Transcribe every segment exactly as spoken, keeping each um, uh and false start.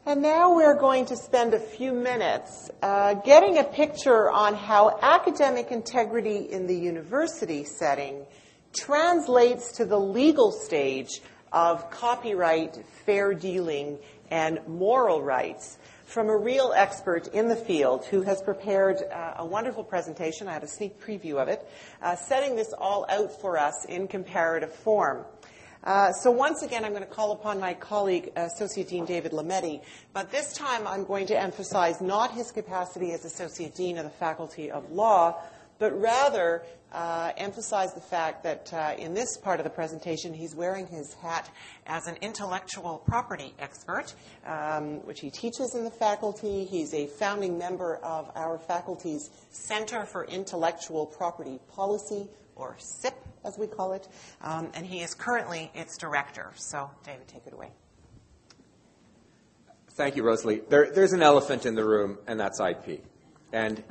And now we're going to spend a few minutes uh, getting a picture on how academic integrity in the university setting translates to the legal stage of copyright, fair dealing, and moral rights from a real expert in the field who has prepared uh, a wonderful presentation. I had a sneak preview of it, uh, setting this all out for us in comparative form. Uh, so once again, I'm going to call upon my colleague, uh, Associate Dean David Lametti, but this time I'm going to emphasize not his capacity as Associate Dean of the Faculty of Law, but rather uh, emphasize the fact that uh, in this part of the presentation, he's wearing his hat as an intellectual property expert, um, which he teaches in the faculty. He's a founding member of our faculty's Center for Intellectual Property Policy, or C I P, as we call it, um, and he is currently its director. So, David, take it away. Thank you, Rosalie. There, there's an elephant in the room, and that's I P. And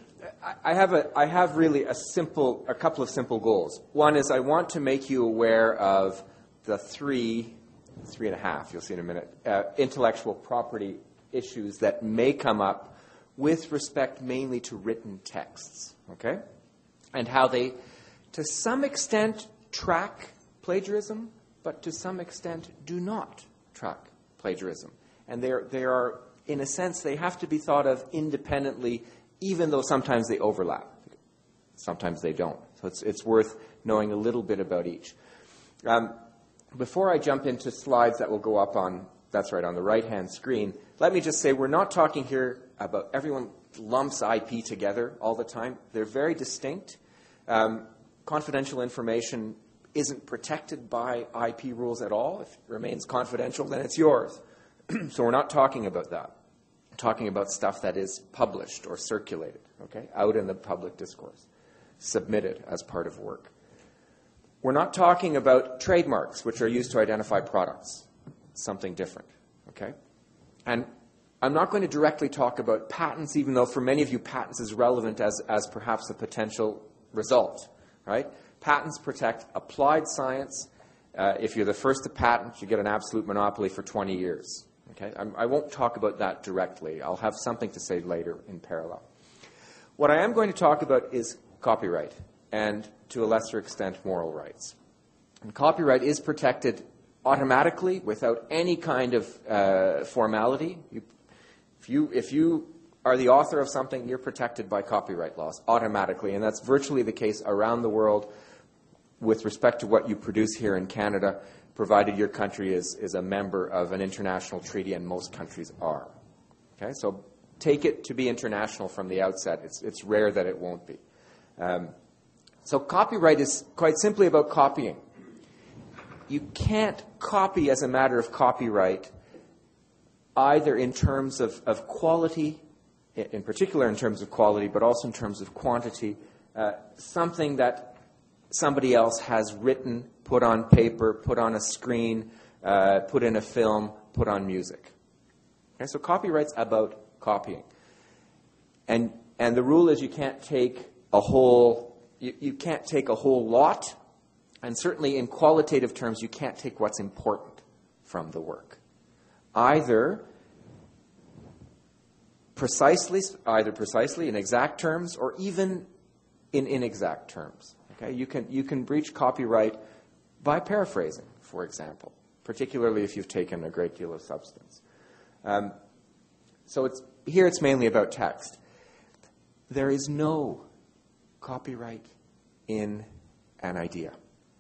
I have a, I have really a simple, a couple of simple goals. One is I want to make you aware of the three, three and a half, you'll see in a minute, uh, intellectual property issues that may come up with respect mainly to written texts, okay? And how they, to some extent, track plagiarism, but to some extent do not track plagiarism. And they're, they are, in a sense, they have to be thought of independently, even though sometimes they overlap. Sometimes they don't. So it's, it's worth knowing a little bit about each. Um, before I jump into slides that will go up on, that's right, on the right-hand screen, let me just say we're not talking here about everyone lumps I P together all the time. They're very distinct. Um, confidential information isn't protected by I P rules at all. If it remains confidential, then it's yours. So we're not talking about that. We're talking about stuff that is published or circulated, okay, out in the public discourse, submitted as part of work. We're not talking about trademarks, which are used to identify products, something different, okay? And I'm not going to directly talk about patents, even though for many of you patents is relevant as, as perhaps a potential result, right? Patents protect applied science. Uh, if you're the first to patent, you get an absolute monopoly for twenty years. Okay? I'm, I won't talk about that directly. I'll have something to say later in parallel. What I am going to talk about is copyright and, to a lesser extent, moral rights. And copyright is protected automatically without any kind of uh, formality. You, if you, if you are the author of something, you're protected by copyright laws automatically, and that's virtually the case around the world with respect to what you produce here in Canada, provided your country is, is a member of an international treaty, and most countries are. Okay, so take it to be international from the outset. It's, it's rare that it won't be. Um, so copyright is quite simply about copying. You can't copy as a matter of copyright either in terms of, of quality, in particular in terms of quality, but also in terms of quantity, uh, something that somebody else has written, put on paper, put on a screen, uh, put in a film, put on music. Okay, so copyright's about copying. And and the rule is you can't take a whole you, you can't take a whole lot, and certainly in qualitative terms you can't take what's important from the work. Either precisely either precisely in exact terms or even in inexact terms. Okay, you can you can breach copyright by paraphrasing, for example, particularly if you've taken a great deal of substance. Um, so it's here it's mainly about text. There is no copyright in an idea.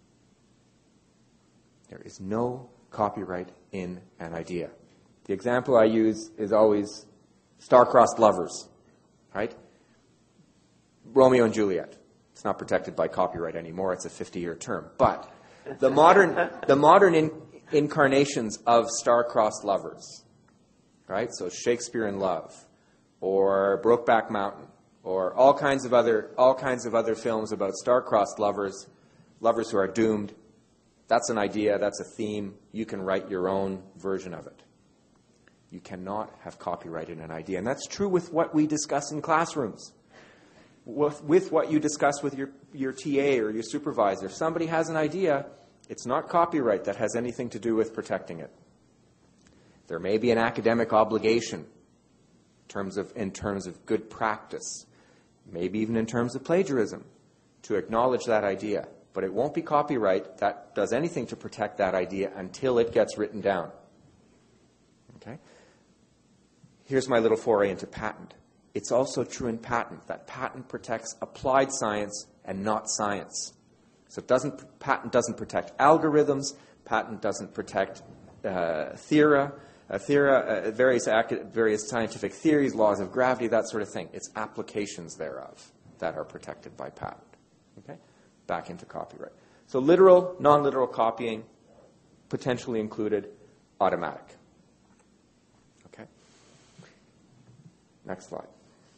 There is no copyright in an idea. The example I use is always star-crossed lovers, right? Romeo and Juliet. It's not protected by copyright anymore. It's a fifty-year term. But the modern, the modern in, incarnations of star-crossed lovers, right? So Shakespeare in Love, or Brokeback Mountain, or all kinds of other, all kinds of other films about star-crossed lovers, lovers who are doomed. That's an idea. That's a theme. You can write your own version of it. You cannot have copyright in an idea, and that's true with what we discuss in classrooms. With, with what you discuss with your, your T A or your supervisor. If somebody has an idea, it's not copyright that has anything to do with protecting it. There may be an academic obligation in terms of, in terms of good practice, maybe even in terms of plagiarism, to acknowledge that idea. But it won't be copyright that does anything to protect that idea until it gets written down. Okay? Here's my little foray into patent. It's also true in patent that patent protects applied science and not science. So it doesn't, patent doesn't protect algorithms, patent doesn't protect uh, theory, uh, theory uh, various, various scientific theories, laws of gravity, that sort of thing. It's applications thereof that are protected by patent. Okay? Back into copyright. So literal, non-literal copying, potentially included, automatic. Okay? Next slide.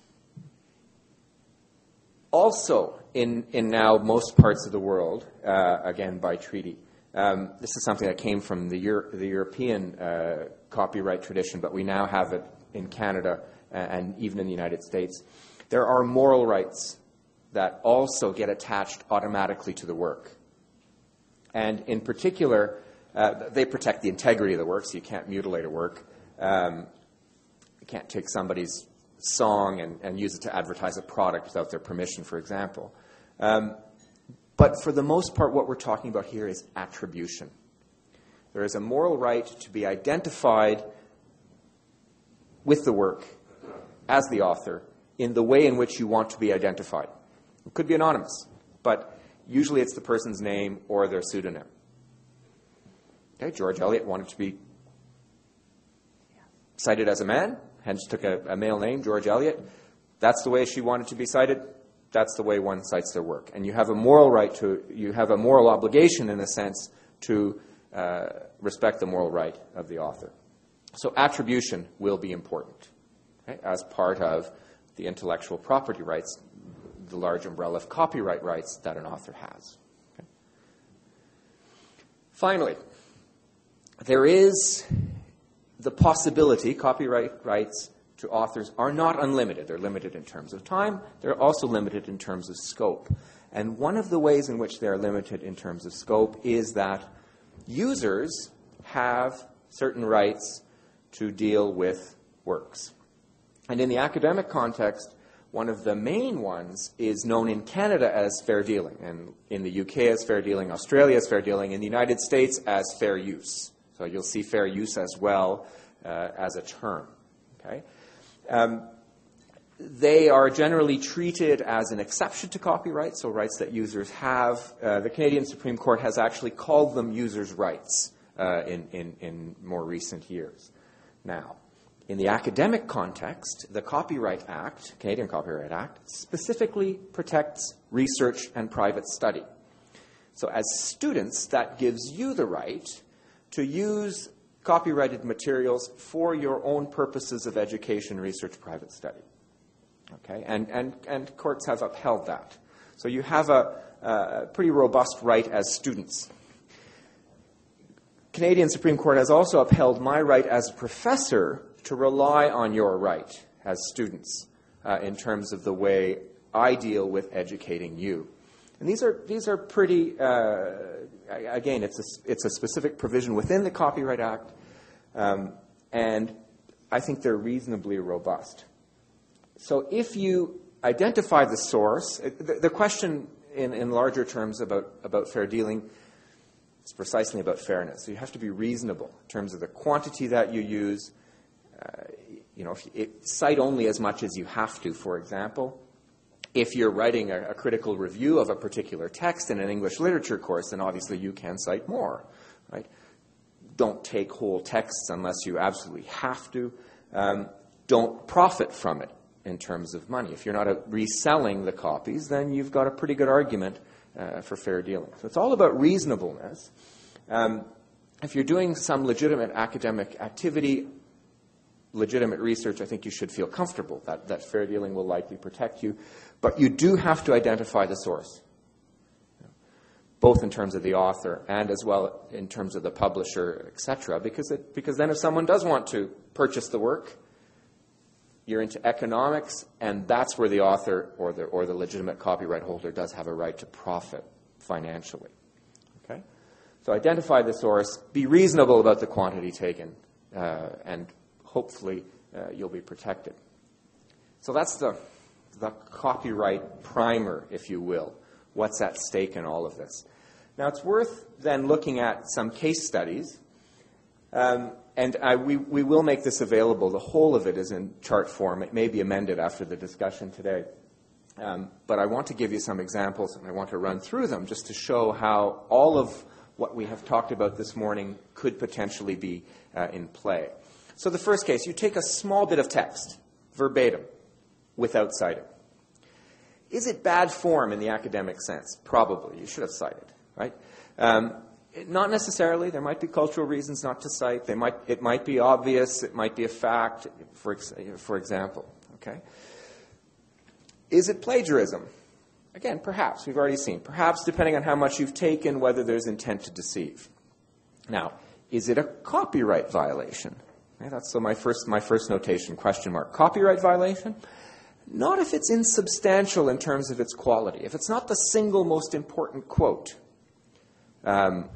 Also, in, in now most parts of the world, uh, again by treaty, um, this is something that came from the, Euro- the European uh, copyright tradition, but we now have it in Canada and even in the United States. There are moral rights that also get attached automatically to the work. And in particular, uh, they protect the integrity of the work, so you can't mutilate a work. Um, you can't take somebody's song and, and use it to advertise a product without their permission, for example. Um, but for the most part, what we're talking about here is attribution. There is a moral right to be identified with the work as the author in the way in which you want to be identified. It could be anonymous, but usually it's the person's name or their pseudonym. Okay, George Eliot wanted to be cited as a man, hence took a, a male name, George Eliot. That's the way she wanted to be cited. That's the way one cites their work. And you have a moral right to, you have a moral obligation, in a sense, to uh, respect the moral right of the author. So attribution will be important, okay, as part of the intellectual property rights, the large umbrella of copyright rights that an author has. Okay. Finally, there is the possibility, copyright rights to authors are not unlimited. They're limited in terms of time. They're also limited in terms of scope. And one of the ways in which they're limited in terms of scope is that users have certain rights to deal with works. And in the academic context, one of the main ones is known in Canada as fair dealing, and in the U K as fair dealing, Australia as fair dealing, in the United States as fair use. So you'll see fair use as well uh, as a term. Okay, um, they are generally treated as an exception to copyright, so rights that users have. Uh, the Canadian Supreme Court has actually called them users' rights uh, in, in, in more recent years. Now, in the academic context, the Copyright Act, Canadian Copyright Act, specifically protects research and private study. So as students, that gives you the right to use copyrighted materials for your own purposes of education, research, private study. Okay, and, and, and courts have upheld that. So you have a, a pretty robust right as students. Canadian Supreme Court has also upheld my right as a professor to rely on your right as students uh, in terms of the way I deal with educating you. And these are these are pretty, uh, again, it's a, it's a specific provision within the Copyright Act, um, and I think they're reasonably robust. So if you identify the source, the, the question in, in larger terms about, about fair dealing is precisely about fairness. So you have to be reasonable in terms of the quantity that you use. Uh, you know, if you, it, cite only as much as you have to, for example. If you're writing a, a critical review of a particular text in an English literature course, then obviously you can cite more, right? Don't take whole texts unless you absolutely have to. Um, don't profit from it in terms of money. If you're not a, reselling the copies, then you've got a pretty good argument uh, for fair dealing. So it's all about reasonableness. Um, if you're doing some legitimate academic activity, legitimate research, I think you should feel comfortable that, that fair dealing will likely protect you. But you do have to identify the source, both in terms of the author and as well in terms of the publisher, et cetera. Because, it, because then if someone does want to purchase the work, you're into economics, and that's where the author or the, or the legitimate copyright holder does have a right to profit financially. Okay? So identify the source, be reasonable about the quantity taken, uh, and hopefully uh, you'll be protected. So that's the, the copyright primer, if you will. What's at stake in all of this? Now, it's worth then looking at some case studies. Um, and I, we, we will make this available. The whole of it is in chart form. It may be amended after the discussion today. Um, but I want to give you some examples, and I want to run through them just to show how all of what we have talked about this morning could potentially be uh, in play. So the first case, you take a small bit of text, verbatim, without citing. Is it bad form in the academic sense? Probably. You should have cited, right? Um, not necessarily. There might be cultural reasons not to cite. They might, it might be obvious. It might be a fact, for, ex- for example. Okay. Is it plagiarism? Again, perhaps. We've already seen. Perhaps, depending on how much you've taken, whether there's intent to deceive. Now, is it a copyright violation? Okay, that's so my first, my first notation, question mark. Copyright violation? Not if it's insubstantial in terms of its quality. If it's not the single most important quote. Um,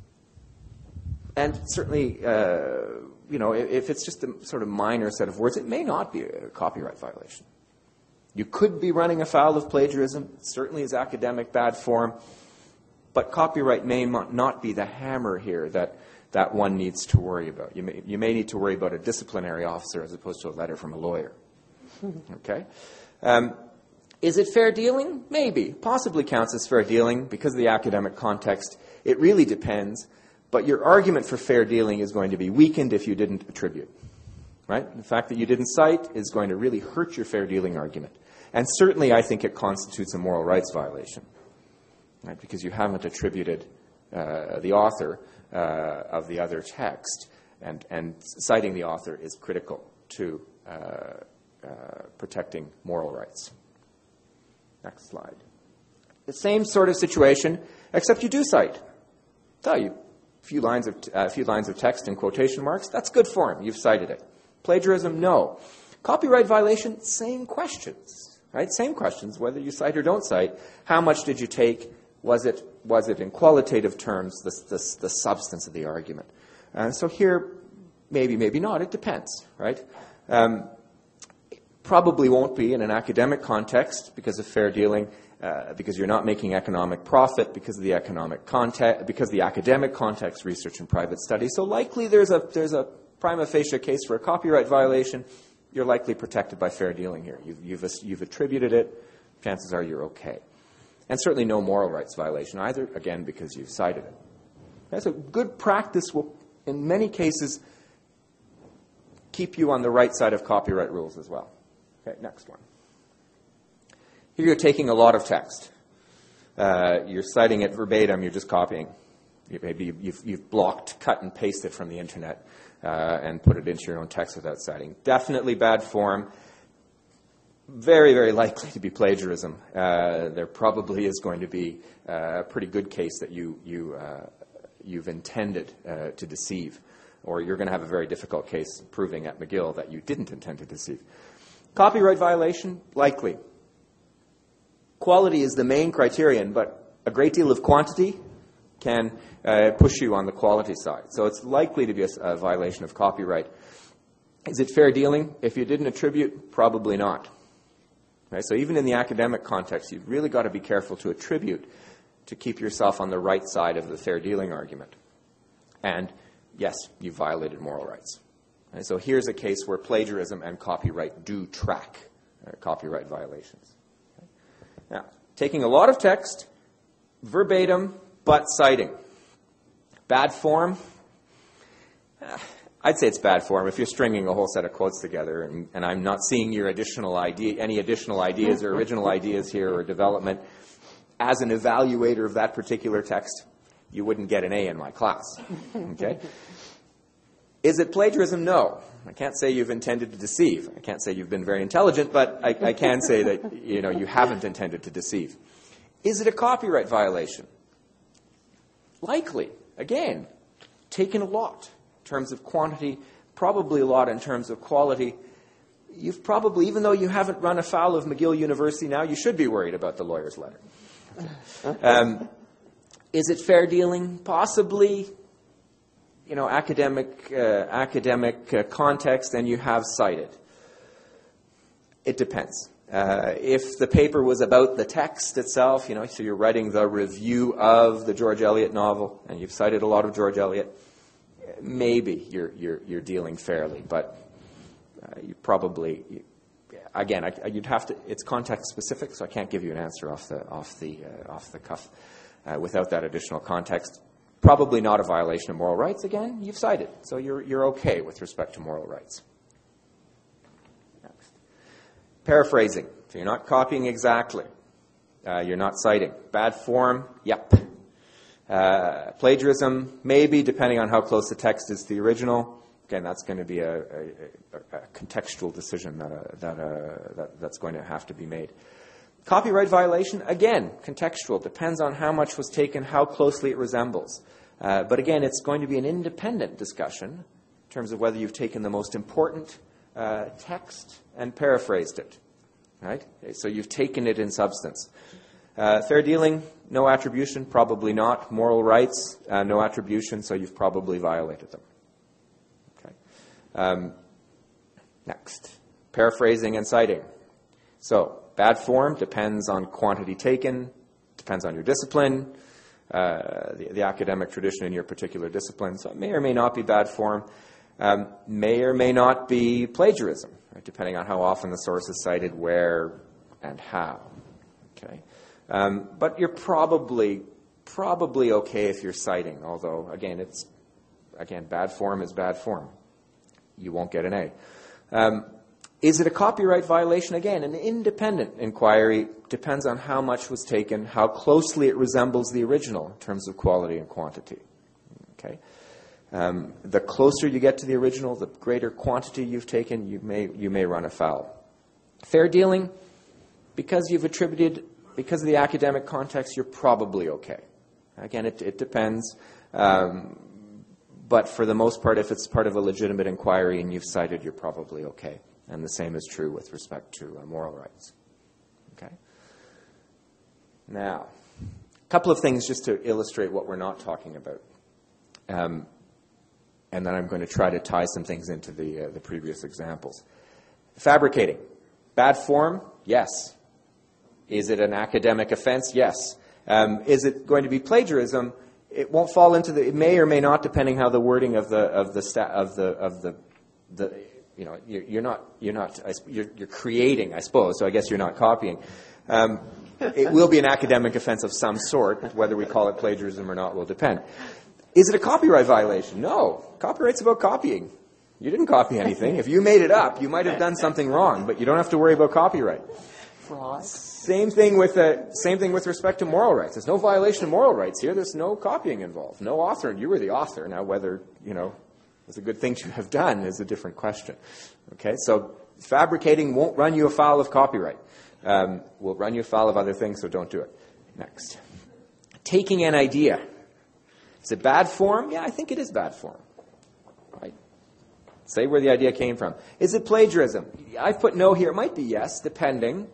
and certainly, uh, you know, if, if it's just a sort of minor set of words, it may not be a copyright violation. You could be running afoul of plagiarism. It certainly is academic bad form. But copyright may not be the hammer here that, that one needs to worry about. You may, you may need to worry about a disciplinary officer as opposed to a letter from a lawyer. Okay? Um, is it fair dealing? Maybe. Possibly counts as fair dealing because of the academic context. It really depends. But your argument for fair dealing is going to be weakened if you didn't attribute. Right? The fact that you didn't cite is going to really hurt your fair dealing argument. And certainly I think it constitutes a moral rights violation. Right? Because you haven't attributed uh, the author uh, of the other text. And, and citing the author is critical to uh, uh, protecting moral rights. Next slide. The same sort of situation, except you do cite. Tell you a few lines of, a uh, few lines of text in quotation marks. That's good form. You've cited it. Plagiarism, no. Copyright violation, same questions, right? Same questions, whether you cite or don't cite. How much did you take? Was it was it in qualitative terms the, the, the substance of the argument? And so here, maybe, maybe not. It depends, right? Um, probably won't be in an academic context because of fair dealing, uh, because you're not making economic profit, because of the economic context, because of the academic context, research and private study. So likely there's a there's a prima facie case for a copyright violation. You're likely protected by fair dealing here. You've, you've, you've attributed it. Chances are you're okay. And certainly no moral rights violation either, again, because you've cited it. That's a good practice will, in many cases, keep you on the right side of copyright rules as well. Okay, next one. Here you're taking a lot of text. Uh, you're citing it verbatim. You're just copying. You, maybe you've, you've blocked, cut, and pasted from the internet. Uh, and put it into your own text without citing. Definitely bad form. Very, very likely to be plagiarism. Uh, there probably is going to be uh, a pretty good case that you, you, uh, you've intended uh, to deceive. Or you're going to have a very difficult case proving at McGill that you didn't intend to deceive. Copyright violation, likely. Quality is the main criterion, but a great deal of quantity can uh, push you on the quality side. So it's likely to be a, a violation of copyright. Is it fair dealing? If you didn't attribute, probably not. Right? So even in the academic context, you've really got to be careful to attribute to keep yourself on the right side of the fair dealing argument. And yes, you violated moral rights. Right? So here's a case where plagiarism and copyright do track uh, copyright violations. Okay? Now, taking a lot of text, verbatim, but citing. Bad form? Uh, I'd say it's bad form if you're stringing a whole set of quotes together and, and I'm not seeing your additional idea, any additional ideas or original ideas here or development. As an evaluator of that particular text, you wouldn't get an A in my class. Okay? Is it plagiarism? No. I can't say you've intended to deceive. I can't say you've been very intelligent, but I, I can say that you know you haven't intended to deceive. Is it a copyright violation? Likely. Again, taken a lot in terms of quantity, probably a lot in terms of quality. You've probably, even though you haven't run afoul of McGill University now, you should be worried about the lawyer's letter. Um, is it fair dealing? Possibly. you know, academic, uh, academic uh, context and you have cited. It depends. Uh, if the paper was about the text itself, you know, so you're writing the review of the George Eliot novel, and you've cited a lot of George Eliot, maybe you're you're, you're dealing fairly, but uh, you probably, you, again, I, you'd have to. It's context specific, so I can't give you an answer off the off the uh, off the cuff uh, without that additional context. Probably not a violation of moral rights. Again, you've cited, so you're you're okay with respect to moral rights. Paraphrasing. So you're not copying exactly. Uh, you're not citing. Bad form, yep. Uh, plagiarism, maybe, depending on how close the text is to the original. Again, that's going to be a, a, a contextual decision that, uh, that, uh, that that's going to have to be made. Copyright violation, again, contextual. Depends on how much was taken, how closely it resembles. Uh, but again, it's going to be an independent discussion in terms of whether you've taken the most important uh, text and paraphrased it, right? Okay, so you've taken it in substance. Uh, fair dealing, no attribution, probably not. Moral rights, uh, no attribution, so you've probably violated them. Okay. Um, next, paraphrasing and citing. So bad form depends on quantity taken, depends on your discipline, uh, the, the academic tradition in your particular discipline. So it may or may not be bad form. Um, may or may not be plagiarism, right, depending on how often the source is cited, where, and how. Okay, um, but you're probably probably okay if you're citing. Although again, it's again bad form is bad form. You won't get an A. Um, is it a copyright violation? Again, an independent inquiry depends on how much was taken, how closely it resembles the original in terms of quality and quantity. Okay. Um, the closer you get to the original, the greater quantity you've taken, you may you may run afoul. Fair dealing, because you've attributed, because of the academic context, you're probably okay. Again, it, it depends. Um, but for the most part, if it's part of a legitimate inquiry and you've cited, you're probably okay. And the same is true with respect to uh, moral rights. Okay. Now, a couple of things just to illustrate what we're not talking about. Um, And then I'm going to try to tie some things into the uh, the previous examples. Fabricating. Bad form? Yes. Is it an academic offense? Yes. Um, is it going to be plagiarism? It won't fall into the. It may or may not, depending how the wording of the of the sta- of the of the the you know you're, you're not you're not you're, you're creating, I suppose. So I guess you're not copying. Um, it will be an academic offense of some sort. Whether we call it plagiarism or not will depend. Is it a copyright violation? No. Copyright's about copying. You didn't copy anything. If you made it up, you might have done something wrong, but you don't have to worry about copyright. Fraud. Same thing with uh, same thing with respect to moral rights. There's no violation of moral rights here. There's no copying involved. No author, and you were the author. Now, whether you know it's a good thing to have done is a different question. Okay, so fabricating won't run you afoul of copyright. Um, will run you afoul of other things, so don't do it. Next, taking an idea. Is it bad form? Yeah, I think it is bad form. Right. Say where the idea came from. Is it plagiarism? I've put no here. It might be yes, depending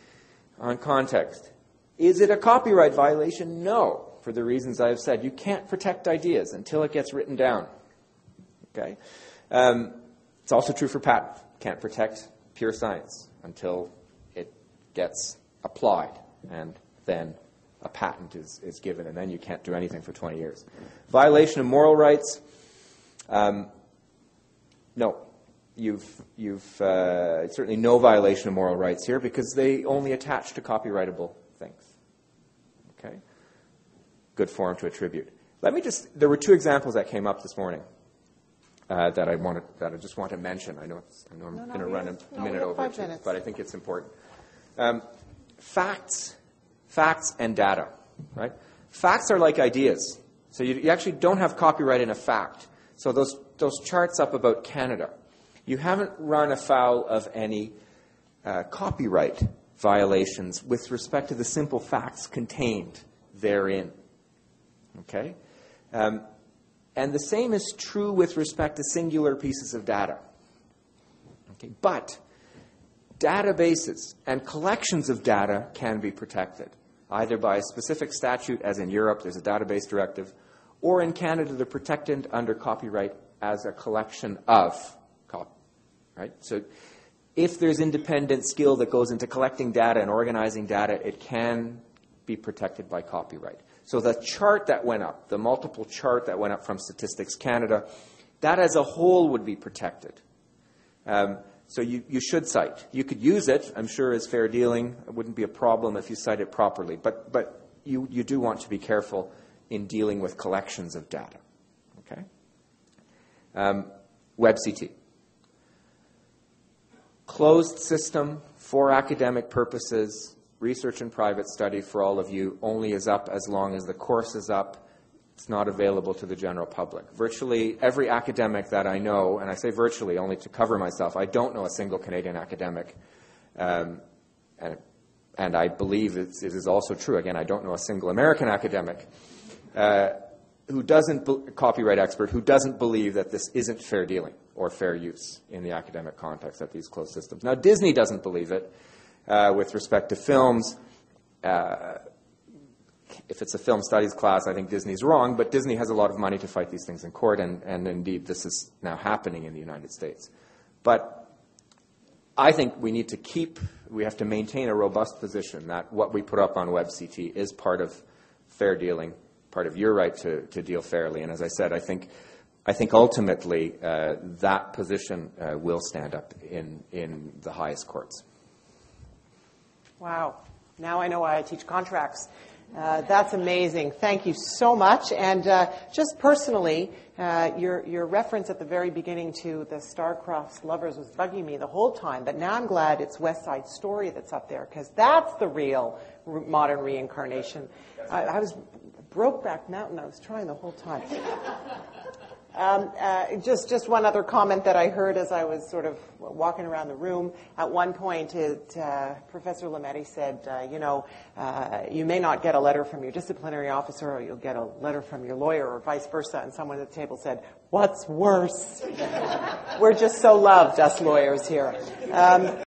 on context. Is it a copyright violation? No, for the reasons I've said. You can't protect ideas until it gets written down. Okay. Um, it's also true for patent. Can't protect pure science until it gets applied and then a patent is, is given, and then you can't do anything for twenty years. Violation of moral rights? Um, no. You've, you've uh, certainly no violation of moral rights here because they only attach to copyrightable things. Okay? Good form to attribute. Let me just, there were two examples that came up this morning uh, that I wanted, that I just want to mention. I know, it's, I know I'm no, no, going to run a no, minute over, five minutes. But I think it's important. Um, facts. Facts and data, right? Facts are like ideas. So you, you actually don't have copyright in a fact. So those those charts up about Canada, you haven't run afoul of any uh, copyright violations with respect to the simple facts contained therein. Okay? Um, and the same is true with respect to singular pieces of data. Okay? But databases and collections of data can be protected, either by a specific statute, as in Europe, there's a database directive, or in Canada, they're protected under copyright as a collection of copy, right? So if there's independent skill that goes into collecting data and organizing data, it can be protected by copyright. So the chart that went up, the multiple chart that went up from Statistics Canada, that as a whole would be protected. Um, so you, you should cite. You could use it, I'm sure, as fair dealing. It wouldn't be a problem if you cite it properly. But, but you, you do want to be careful in dealing with collections of data. Okay? Um, WebCT. Closed system for academic purposes. Research and private study for all of you only is up as long as the course is up. It's not available to the general public. Virtually every academic that I know, and I say virtually only to cover myself, I don't know a single Canadian academic, um, and, and I believe it's, it is also true, again, I don't know a single American academic uh, who doesn't, be- copyright expert, who doesn't believe that this isn't fair dealing or fair use in the academic context at these closed systems. Now, Disney doesn't believe it. Uh, with respect to films, uh, if it's a film studies class, I think Disney's wrong, but Disney has a lot of money to fight these things in court, and, and indeed this is now happening in the United States. But I think we need to keep, we have to maintain a robust position that what we put up on WebCT is part of fair dealing, part of your right to, to deal fairly. And as I said, I think I think ultimately uh, that position uh, will stand up in, in the highest courts. Wow. Now I know why I teach contracts. Uh, that's amazing. Thank you so much. And uh, just personally, uh, your your reference at the very beginning to the Star-Crossed Lovers was bugging me the whole time. But now I'm glad it's West Side Story that's up there, because that's the real re- modern reincarnation. I, I was Brokeback Mountain. I was trying the whole time. Um, uh, just, just one other comment that I heard as I was sort of walking around the room. At one point, it, uh, Professor Lametti said, uh, you know, uh, you may not get a letter from your disciplinary officer, or you'll get a letter from your lawyer, or vice versa. And someone at the table said, what's worse? We're just so loved, us lawyers here. Um,